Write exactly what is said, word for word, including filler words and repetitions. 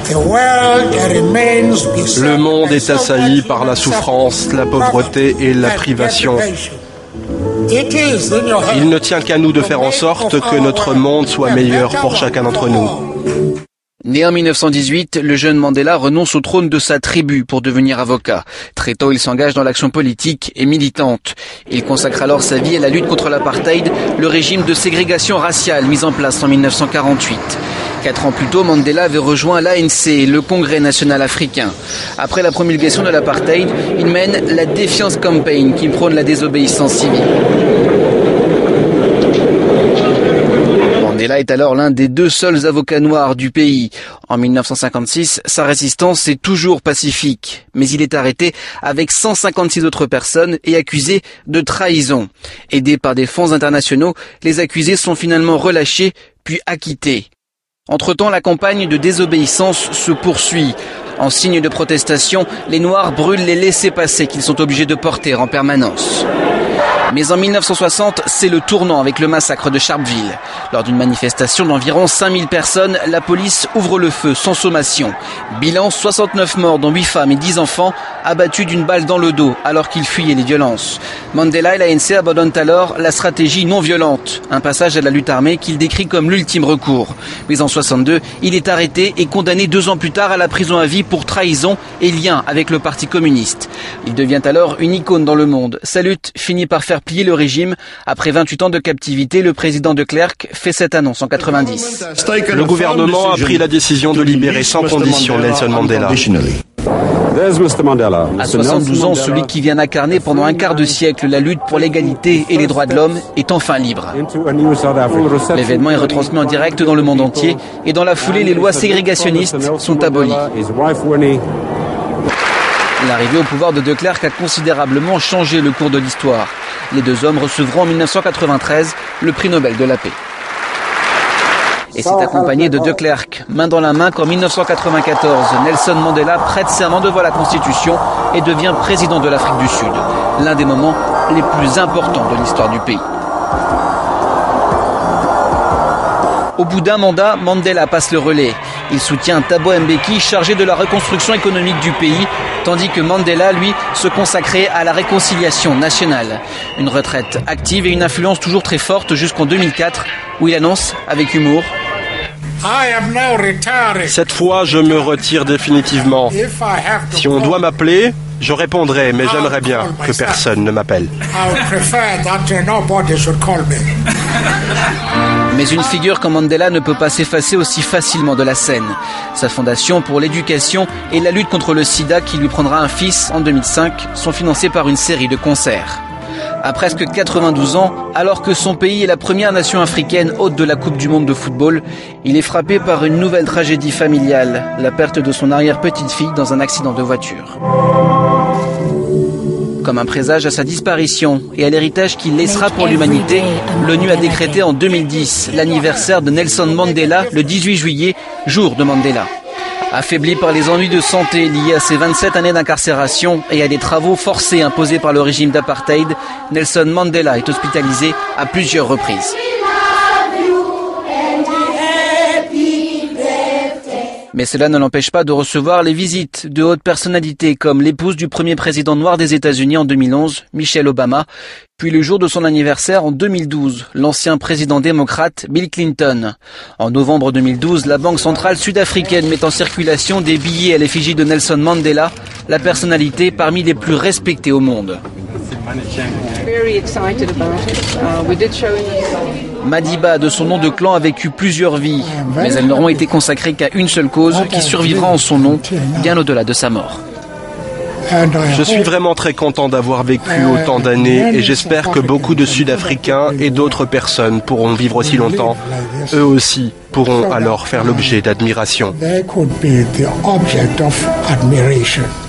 Le monde est assailli par la souffrance, la pauvreté et la privation. Il ne tient qu'à nous de faire en sorte que notre monde soit meilleur pour chacun d'entre nous. Né en mille neuf cent dix-huit, le jeune Mandela renonce au trône de sa tribu pour devenir avocat. Très tôt, il s'engage dans l'action politique et militante. Il consacre alors sa vie à la lutte contre l'apartheid, le régime de ségrégation raciale mis en place en mille neuf cent quarante-huit. Quatre ans plus tôt, Mandela avait rejoint l'A N C, le Congrès national africain. Après la promulgation de l'apartheid, il mène la Defiance Campaign qui prône la désobéissance civile. Mandela est alors l'un des deux seuls avocats noirs du pays. En mille neuf cent cinquante-six, sa résistance est toujours pacifique, mais il est arrêté avec cent cinquante-six autres personnes et accusé de trahison. Aidés par des fonds internationaux, les accusés sont finalement relâchés puis acquittés. Entre-temps, la campagne de désobéissance se poursuit. En signe de protestation, les Noirs brûlent les laissez-passer qu'ils sont obligés de porter en permanence. Mais en mille neuf cent soixante, c'est le tournant avec le massacre de Sharpeville. Lors d'une manifestation d'environ cinq mille personnes, la police ouvre le feu sans sommation. Bilan, soixante-neuf morts dont huit femmes et dix enfants, abattus d'une balle dans le dos alors qu'ils fuyaient les violences. Mandela et l'A N C abandonnent alors la stratégie non violente, un passage à la lutte armée qu'il décrit comme l'ultime recours. Mais en soixante-deux, il est arrêté et condamné deux ans plus tard à la prison à vie pour trahison et lien avec le Parti communiste. Il devient alors une icône dans le monde. Sa lutte finit par faire plier le régime. Après vingt-huit ans de captivité, le président de Klerk fait cette annonce en quatre-vingt-dix. Le gouvernement a pris la décision de libérer sans condition Nelson Mandela. À soixante-douze ans, celui qui vient incarner pendant un quart de siècle la lutte pour l'égalité et les droits de l'homme est enfin libre. L'événement est retransmis en direct dans le monde entier et dans la foulée, les lois ségrégationnistes sont abolies. L'arrivée au pouvoir de De Klerk a considérablement changé le cours de l'histoire. Les deux hommes recevront en mille neuf cent quatre-vingt-treize le prix Nobel de la paix. Et c'est accompagné de De Klerk, main dans la main, qu'en mille neuf cent quatre-vingt-quatorze, Nelson Mandela prête serment devant la Constitution et devient président de l'Afrique du Sud. L'un des moments les plus importants de l'histoire du pays. Au bout d'un mandat, Mandela passe le relais. Il soutient Thabo Mbeki, chargé de la reconstruction économique du pays, tandis que Mandela, lui, se consacrait à la réconciliation nationale. Une retraite active et une influence toujours très forte jusqu'en deux mille quatre, où il annonce, avec humour: Cette fois, je me retire définitivement. Si on doit m'appeler, je répondrai, mais j'aimerais bien que personne ne m'appelle. Mais une figure comme Mandela ne peut pas s'effacer aussi facilement de la scène. Sa fondation pour l'éducation et la lutte contre le sida, qui lui prendra un fils en deux mille cinq, sont financés par une série de concerts. À presque quatre-vingt-douze ans, alors que son pays est la première nation africaine hôte de la Coupe du monde de football, il est frappé par une nouvelle tragédie familiale, la perte de son arrière-petite-fille dans un accident de voiture. Comme un présage à sa disparition et à l'héritage qu'il laissera pour l'humanité, l'ONU a décrété en deux mille dix l'anniversaire de Nelson Mandela le dix-huit juillet, jour de Mandela. Affaibli par les ennuis de santé liés à ses vingt-sept années d'incarcération et à des travaux forcés imposés par le régime d'apartheid, Nelson Mandela est hospitalisé à plusieurs reprises. Mais cela ne l'empêche pas de recevoir les visites de hautes personnalités comme l'épouse du premier président noir des États-Unis en deux mille onze, Michelle Obama, puis le jour de son anniversaire en deux mille douze, l'ancien président démocrate Bill Clinton. En novembre deux mille douze, la Banque centrale sud-africaine met en circulation des billets à l'effigie de Nelson Mandela, la personnalité parmi les plus respectées au monde. Madiba, de son nom de clan, a vécu plusieurs vies, mais elles n'auront été consacrées qu'à une seule cause qui survivra en son nom, bien au-delà de sa mort. Je suis vraiment très content d'avoir vécu autant d'années et j'espère que beaucoup de Sud-Africains et d'autres personnes pourront vivre aussi longtemps. Eux aussi pourront alors faire l'objet d'admiration.